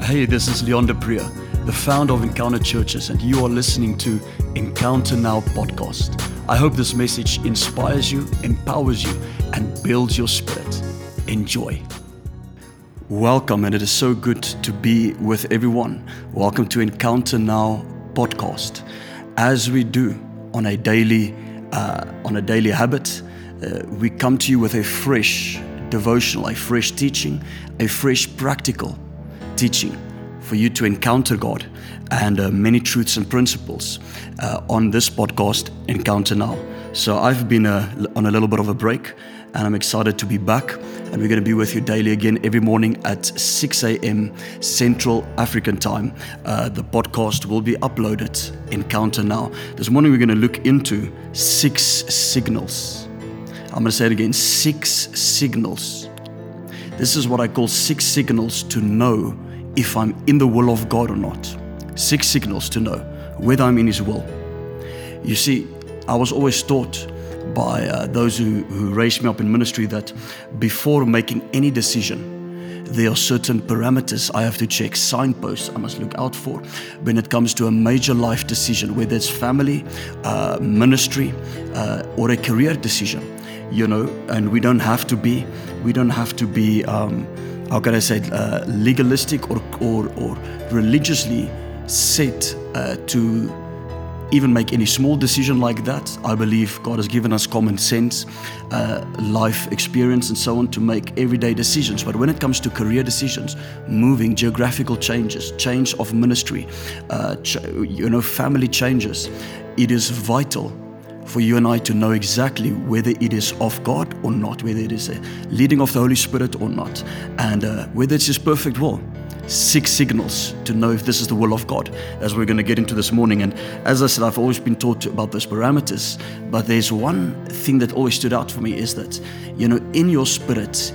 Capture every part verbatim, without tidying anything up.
Hey, this is Leon De Priya, the founder of Encounter Churches, and you are listening to Encounter Now podcast. I hope this message inspires you, empowers you, and builds your spirit. Enjoy. Welcome, and it is so good to be with everyone. Welcome to Encounter Now podcast. As we do on a daily, uh, on a daily habit, uh, we come to you with a fresh devotional, a fresh teaching, a fresh practical teaching for you to encounter God and uh, many truths and principles uh, on this podcast, Encounter Now. So I've been uh, on a little bit of a break, and I'm excited to be back, and we're going to be with you daily again every morning at six a.m. Central African time. Uh, the podcast will be uploaded, Encounter Now. This morning we're going to look into six signals. I'm going to say it again, six signals. This is what I call six signals to know if I'm in the will of God or not. Six signals to know whether I'm in His will. You see, I was always taught by uh, those who, who raised me up in ministry that before making any decision, there are certain parameters I have to check, signposts I must look out for when it comes to a major life decision, whether it's family, uh, ministry, uh, or a career decision. You know, and we don't have to be, we don't have to be, um, how can I say it, uh, legalistic or, or, or religiously set uh, to even make any small decision like that. I believe God has given us common sense, uh, life experience and so on to make everyday decisions. But when it comes to career decisions, moving, geographical changes, change of ministry, uh, ch- you know, family changes, it is vital for you and I to know exactly whether it is of God or not, whether it is a leading of the Holy Spirit or not, and uh, whether it's His perfect will. Six signals to know if this is the will of God, as we're going to get into this morning. And as I said, I've always been taught about those parameters, but there's one thing that always stood out for me is that, you know, in your spirit,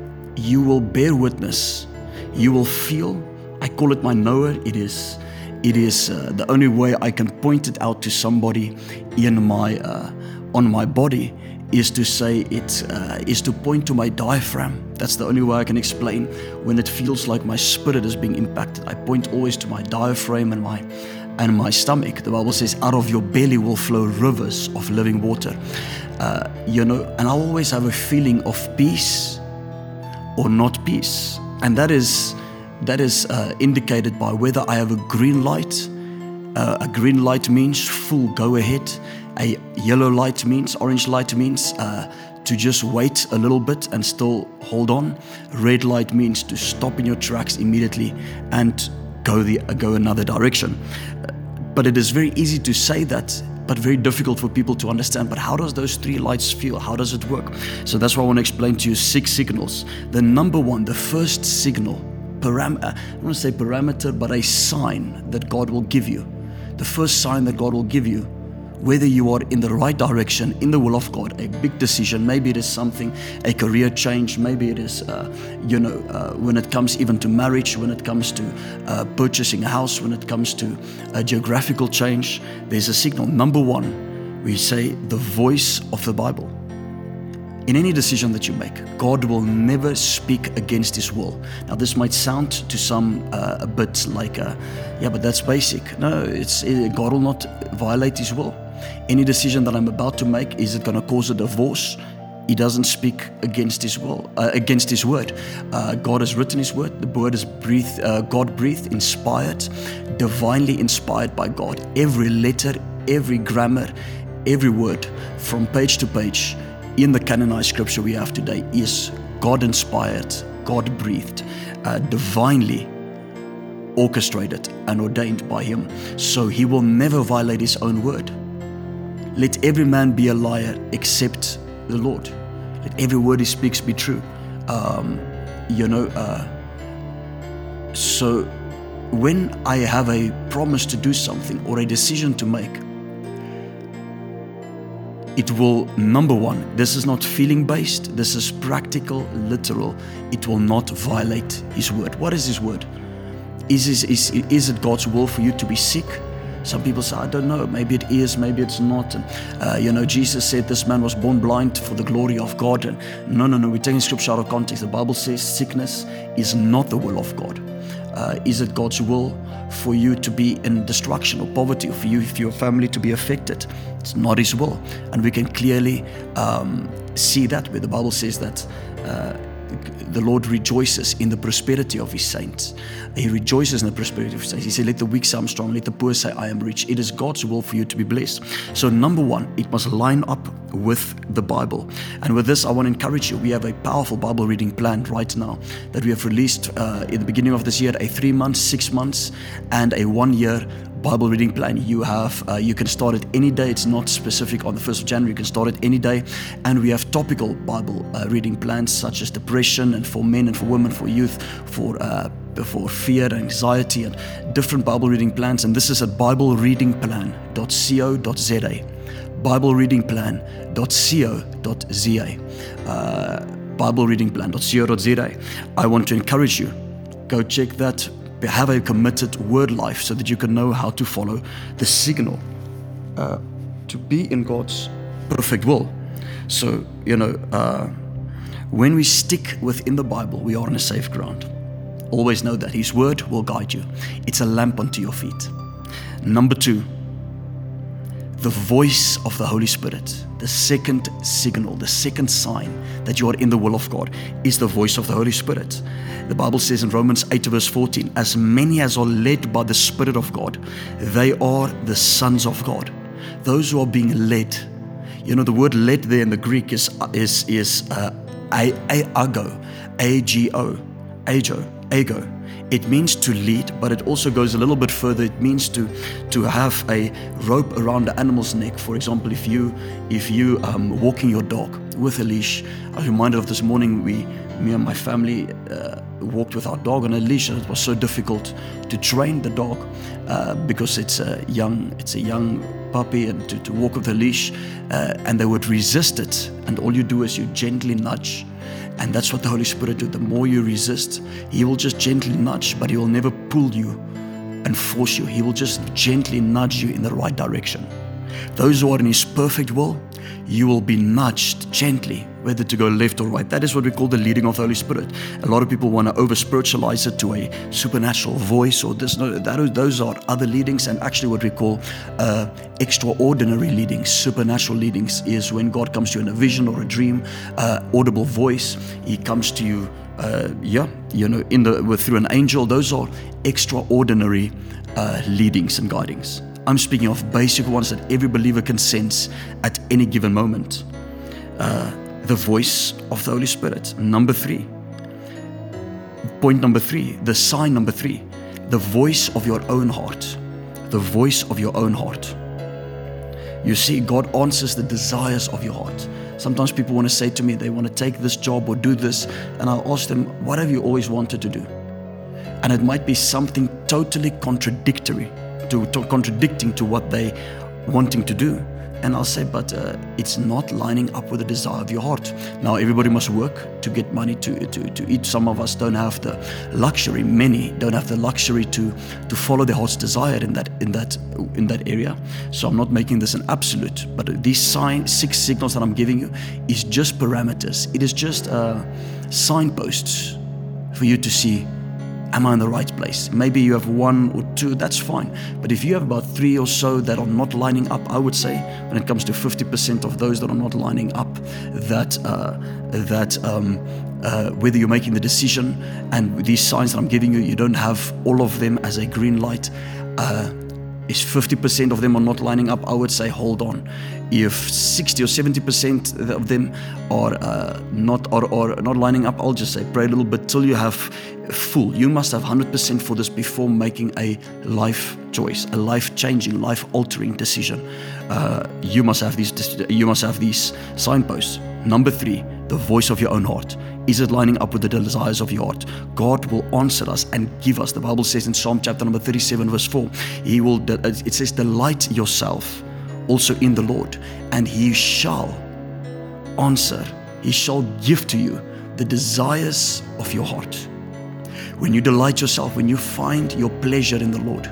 you will bear witness, you will feel, I call it my knower, it is It is uh, the only way I can point it out to somebody in my uh, on my body is to say it uh, is to point to my diaphragm. That's the only way I can explain when it feels like my spirit is being impacted. I point always to my diaphragm and my and my stomach. The Bible says, "Out of your belly will flow rivers of living water." Uh, you know, and I always have a feeling of peace or not peace, and that is. That is uh, indicated by whether I have a green light. Uh, a green light means full go ahead. A yellow light means, orange light means uh, to just wait a little bit and still hold on. Red light means to stop in your tracks immediately and go the uh, go another direction. Uh, but it is very easy to say that, but very difficult for people to understand. But how does those three lights feel? How does it work? So that's why I want to explain to you six signals. The number one, the first signal, Param- I don't want to say parameter, but a sign that God will give you. The first sign that God will give you, whether you are in the right direction, in the will of God, a big decision, maybe it is something, a career change, maybe it is, uh, you know, uh, when it comes even to marriage, when it comes to uh, purchasing a house, when it comes to a geographical change, there's a signal. Number one, we say the voice of the Bible. In any decision that you make, God will never speak against His will. Now, this might sound to some uh, a bit like, uh, yeah, but that's basic. No, it's it, God will not violate His will. Any decision that I'm about to make, is it going to cause a divorce? He doesn't speak against His will, uh, against His word. Uh, God has written His word. The word is breathed, uh, God breathed, inspired, divinely inspired by God. Every letter, every grammar, every word, from page to page, in the canonized scripture we have today is God-inspired, God-breathed, uh, divinely orchestrated and ordained by Him. So He will never violate His own word. Let every man be a liar except the Lord. Let every word He speaks be true. Um, you know, uh, so when I have a promise to do something or a decision to make, it will, number one, this is not feeling based, this is practical, literal. It will not violate His word. What is His word? Is, is, is, is it God's will for you to be sick? Some people say, I don't know, maybe it is, maybe it's not. And, uh, you know, Jesus said this man was born blind for the glory of God. And no, no, no, we're taking scripture out of context. The Bible says sickness is not the will of God. Uh, is it God's will for you to be in destruction or poverty, or for you, for your family to be affected? It's not His will. And we can clearly um, see that where the Bible says that uh, the Lord rejoices in the prosperity of His saints. He rejoices in the prosperity of His saints. He said, let the weak say I'm strong, let the poor say I am rich. It is God's will for you to be blessed. So number one, it must line up with the Bible. And with this, I want to encourage you. We have a powerful Bible reading plan right now that we have released uh, in the beginning of this year, a three months, six months, and a one year Bible reading plan. You have, uh, you can start it any day. It's not specific on the first of January. You can start it any day. And we have topical Bible uh, reading plans such as depression, and for men and for women, for youth, for uh, for fear and anxiety, and different Bible reading plans. And this is at bible reading plan dot co dot za. bible reading plan dot co dot za. Uh, bible reading plan dot co dot za. I want to encourage you, go check that. Have a committed word life so that you can know how to follow the signal uh, to be in God's perfect will. So, you know, uh, when we stick within the Bible, we are on a safe ground. Always know that His word will guide you. It's a lamp unto your feet. Number two, the voice of the Holy Spirit. The second signal, the second sign that you are in the will of God is the voice of the Holy Spirit. The Bible says in Romans eight verse fourteen, as many as are led by the Spirit of God, they are the sons of God. Those who are being led. You know, the word led there in the Greek is is is uh, ago, A G O, ago, ago. It means to lead, but it also goes a little bit further. It means to to have a rope around the animal's neck. For example, if you if you um, walking your dog with a leash. I was reminded of this morning. We, me and my family, uh, walked with our dog on a leash, and it was so difficult to train the dog uh, because it's a young it's a young puppy, and to, to walk with a leash, uh, and they would resist it. And all you do is you gently nudge. And that's what the Holy Spirit do. The more you resist, He will just gently nudge, but He will never pull you and force you. He will just gently nudge you in the right direction. Those who are in His perfect will, you will be nudged gently, whether to go left or right. That is what we call the leading of the Holy Spirit. A lot of people want to over-spiritualize it to a supernatural voice, or this. No, that, those are other leadings, and actually what we call uh, extraordinary leadings. Supernatural leadings is when God comes to you in a vision or a dream, uh, audible voice. He comes to you, uh, yeah, you know, in the with, through an angel. Those are extraordinary uh, leadings and guidings. I'm speaking of basic ones that every believer can sense at any given moment. Uh, the voice of the Holy Spirit. Number three. Point number three, the sign number three, the voice of your own heart. The voice of your own heart. You see, God answers the desires of your heart. Sometimes people want to say to me, they want to take this job or do this, and I'll ask them, what have you always wanted to do? And it might be something totally contradictory. To, to contradicting to what they wanting to do, and I'll say, but uh, it's not lining up with the desire of your heart. Now, everybody must work to get money to, to to eat. Some of us don't have the luxury. Many don't have the luxury to to follow their heart's desire in that in that in that area. So I'm not making this an absolute, but these sign six signals that I'm giving you is just parameters. It is just uh, signposts for you to see. Am I in the right place? Maybe you have one or two, that's fine. But if you have about three or so that are not lining up, I would say when it comes to fifty percent of those that are not lining up, that uh, that um, uh, whether you're making the decision, and these signs that I'm giving you, you don't have all of them as a green light. Uh, If fifty percent of them are not lining up, I would say hold on. If sixty or seventy percent of them are uh, not are, are not lining up, I'll just say pray a little bit till you have full. You must have one hundred percent for this before making a life choice, a life-changing, life-altering decision. Uh, you must have these. You must have these signposts. Number three, the voice of your own heart. Is it lining up with the desires of your heart? God will answer us and give us. The Bible says in Psalm chapter number thirty-seven verse four, He will. It says, delight yourself also in the Lord, and He shall answer. He shall give to you the desires of your heart. When you delight yourself, when you find your pleasure in the Lord,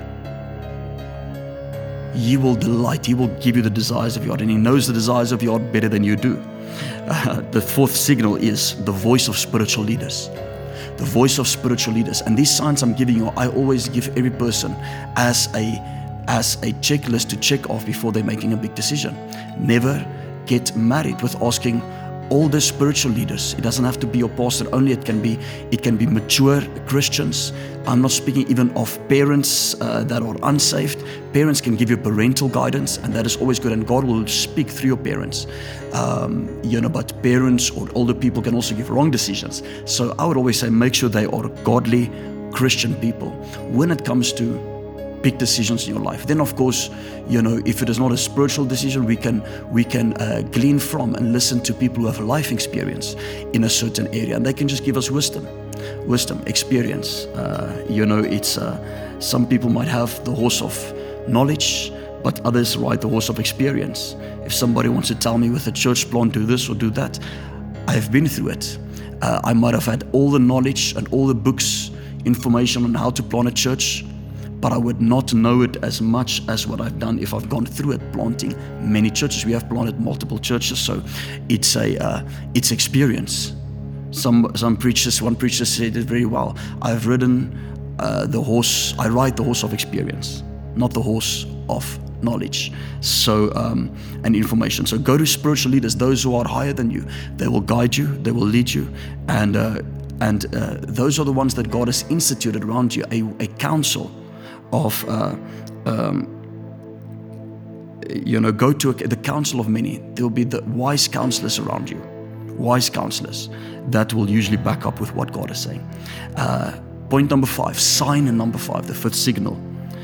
He will delight. He will give you the desires of your heart, and He knows the desires of your heart better than you do. Uh, the fourth signal is the voice of spiritual leaders. the voice of spiritual leaders. And these signs I'm giving you, I always give every person as a as a checklist to check off before they're making a big decision. Never get married with asking all the spiritual leaders. It doesn't have to be your pastor only. It can be it can be mature Christians. I'm not speaking even of parents uh, that are unsaved. Parents can give you parental guidance, and that is always good, and God will speak through your parents. Um, you know, but parents or older people can also give wrong decisions. So I would always say make sure they are godly Christian people when it comes to big decisions in your life. Then of course, you know, if it is not a spiritual decision, we can we can uh, glean from and listen to people who have life experience in a certain area, and they can just give us wisdom, wisdom, experience. Uh, you know, it's uh, some people might have the horse of knowledge, but others ride the horse of experience. If somebody wants to tell me with a church plant, do this or do that, I've been through it. Uh, I might have had all the knowledge and all the books, information on how to plant a church, but I would not know it as much as what I've done if I've gone through it planting many churches. We have planted multiple churches, so it's a uh, it's experience. Some some preachers, one preacher said it very well. I've ridden uh, the horse. I ride the horse of experience, not the horse of knowledge. So um, and information. So go to spiritual leaders, those who are higher than you. They will guide you. They will lead you, and uh, and uh, those are the ones that God has instituted around you. A, a council of uh, um, you know, go to a, the council of many. There will be the wise counselors around you, wise counselors that will usually back up with what God is saying. Uh, point number five, sign number five, the fifth signal,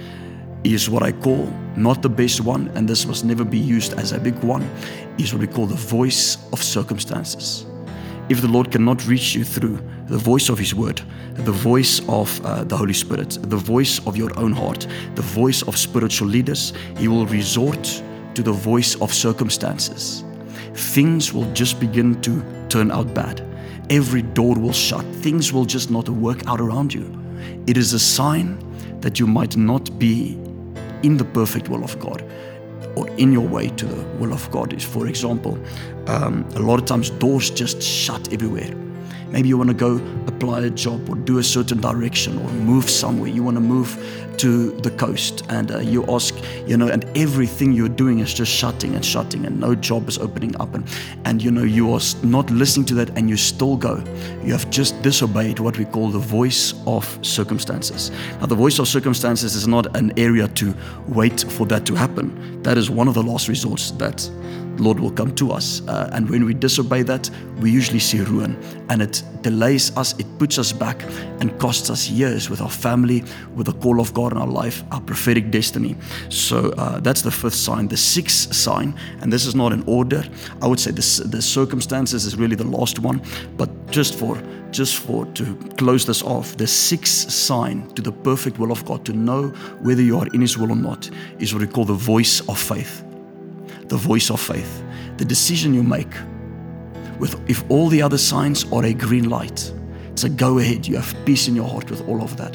is what I call, not the best one, and this must never be used as a big one, is what we call the voice of circumstances. If the Lord cannot reach you through the voice of His Word, the voice of uh, the Holy Spirit, the voice of your own heart, the voice of spiritual leaders, He will resort to the voice of circumstances. Things will just begin to turn out bad. Every door will shut. Things will just not work out around you. It is a sign that you might not be in the perfect will of God, or in your way to the will of God. Is, for example, um, a lot of times doors just shut everywhere. Maybe you want to go apply a job or do a certain direction or move somewhere. You want to move to the coast, and uh, you ask, you know, and everything you're doing is just shutting and shutting, and no job is opening up, and and you know you are not listening to that, and you still go. You have just disobeyed what we call the voice of circumstances. Now, the voice of circumstances is not an area to wait for that to happen. That is one of the last resorts that Lord will come to us, uh, and when we disobey that, we usually see ruin, and it delays us, it puts us back and costs us years with our family, with the call of God in our life, our prophetic destiny. So uh, that's the fifth sign. The sixth sign, and this is not in order, I would say this, the circumstances is really the last one, but just for just for to close this off, the sixth sign to the perfect will of God, to know whether you are in His will or not, is what we call the voice of faith. The voice of faith. The decision you make, with if all the other signs are a green light, it's a go ahead, you have peace in your heart with all of that.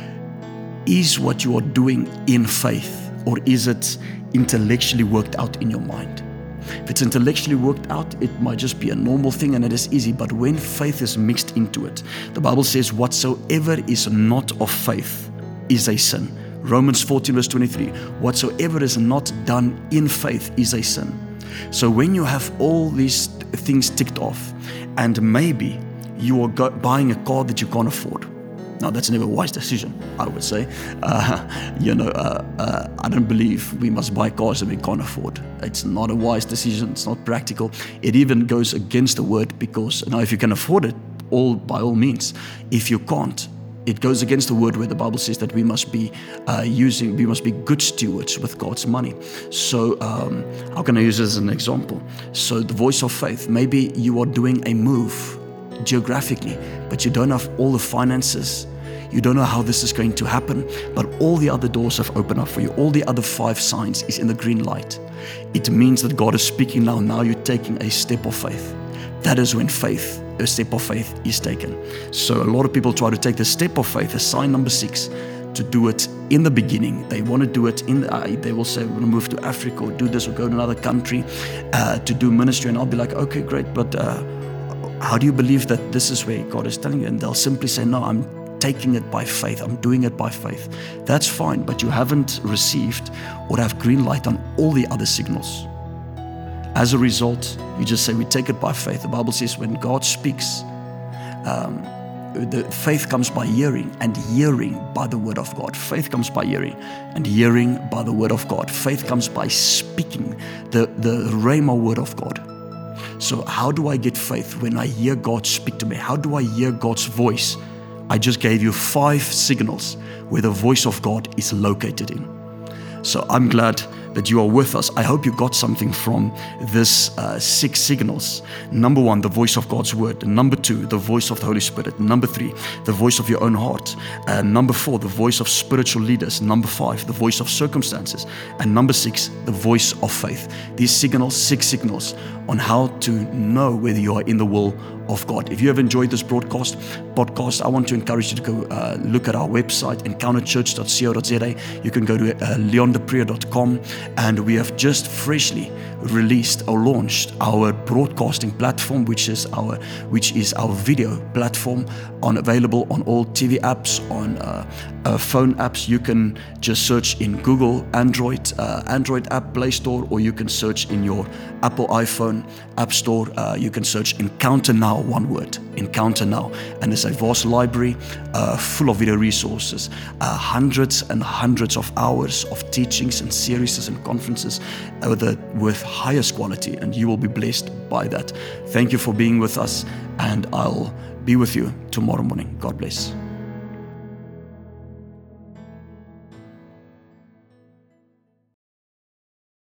Is what you are doing in faith, or is it intellectually worked out in your mind? If it's intellectually worked out, it might just be a normal thing and it is easy, but when faith is mixed into it, the Bible says whatsoever is not of faith is a sin. Romans fourteen verse twenty-three, whatsoever is not done in faith is a sin. So when you have all these things ticked off, and maybe you are go- buying a car that you can't afford. Now, that's never a wise decision, I would say. Uh, you know, uh, uh, I don't believe we must buy cars that we can't afford. It's not a wise decision. It's not practical. It even goes against the word, because now if you can afford it, all by all means. If you can't, it goes against the word where the Bible says that we must be uh, using, we must be good stewards with God's money. So um, how can I use this as an example? So the voice of faith, maybe you are doing a move geographically, but you don't have all the finances. You don't know how this is going to happen, but all the other doors have opened up for you. All the other five signs is in the green light. It means that God is speaking now. Now you're taking a step of faith. That is when faith, a step of faith is taken. So a lot of people try to take the step of faith, a sign number six, to do it in the beginning. They want to do it in, the, uh, they will say, we're going to move to Africa or do this or go to another country uh, to do ministry. And I'll be like, okay, great, but uh, how do you believe that this is where God is telling you? And they'll simply say, no, I'm taking it by faith. I'm doing it by faith. That's fine, but you haven't received or have green light on all the other signals. As a result, you just say, we take it by faith. The Bible says when God speaks, um, the faith comes by hearing, and hearing by the word of God. Faith comes by hearing, and hearing by the word of God. Faith comes by speaking the, the Rhema word of God. So how do I get faith? When I hear God speak to me. How do I hear God's voice? I just gave you five signals where the voice of God is located in. So I'm glad that you are with us. I hope you got something from this uh, six signals. Number one, the voice of God's word. Number two, the voice of the Holy Spirit. Number three, the voice of your own heart. Uh, number four, the voice of spiritual leaders. Number five, the voice of circumstances. And number six, the voice of faith. These signals, six signals on how to know whether you are in the will of God. If you have enjoyed this broadcast, podcast, I want to encourage you to go uh, look at our website, encounter church dot co dot za. You can go to uh, leon de preer dot com, and we have just freshly released or launched our broadcasting platform, which is our which is our video platform, on available on all T V apps, on uh, uh, phone apps. You can just search in Google Android uh, Android app Play Store, or you can search in your Apple iPhone App Store. Uh, you can search Encounter Now, one word, Encounter Now, and there's a vast library uh, full of video resources, uh, hundreds and hundreds of hours of teachings and series and conferences uh, with, with highest quality, and you will be blessed by that. Thank you for being with us, and I'll be with you tomorrow morning. God bless.